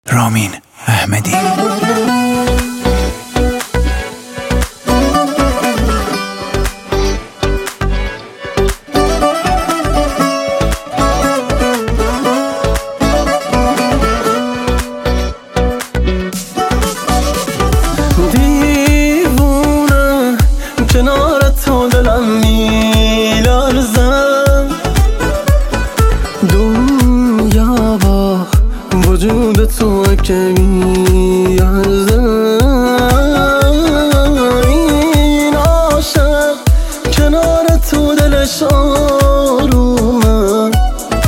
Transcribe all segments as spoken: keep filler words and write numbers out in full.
رامین احمدی. دیوونه کنار تو دلم میلرزم، دنیا با وجود تو که میارزم. این عاشق کنار تو دلش آرومه،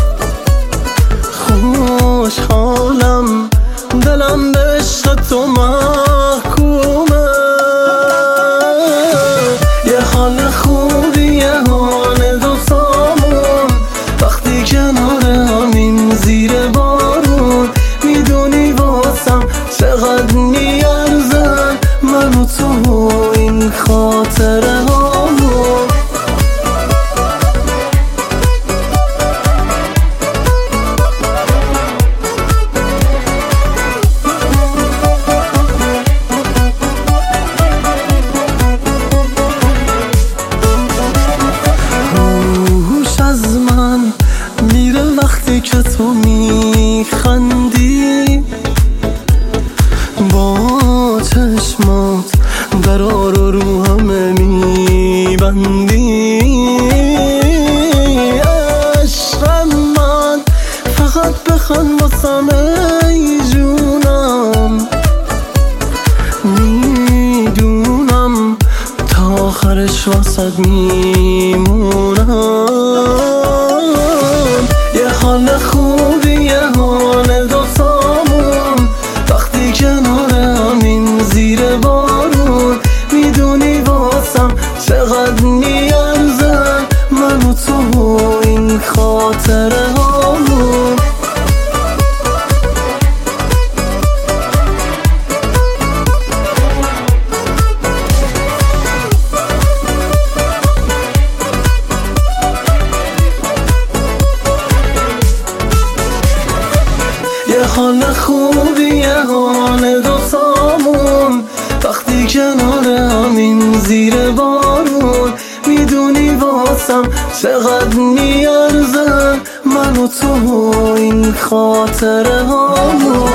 خوشحالم دلم به عشق تو محکومه. یه حال خوبیه حال دوتامون وقتی کنار همین زیر بارون. میدونی واسم چقدر میارزن من و تو این خاطره هامون. میره وقتی که تو میخندی، با چشمات درار رو رو همه میبندی. عشق من فقط بخوان واسم ای جونم، میدونم تا آخرش واسد میمونم. یه حال خوبیه حال دوتامون وقتی کنار همین زیر بارون. میدونی واسم چقدر میارزن من و تو این خاطره هامون. یه حال خوبیه حال دوتامون وقتی کنار همین زیر بارون. میدونی واسم چقدر میارزن من و تو این خاطره هامون.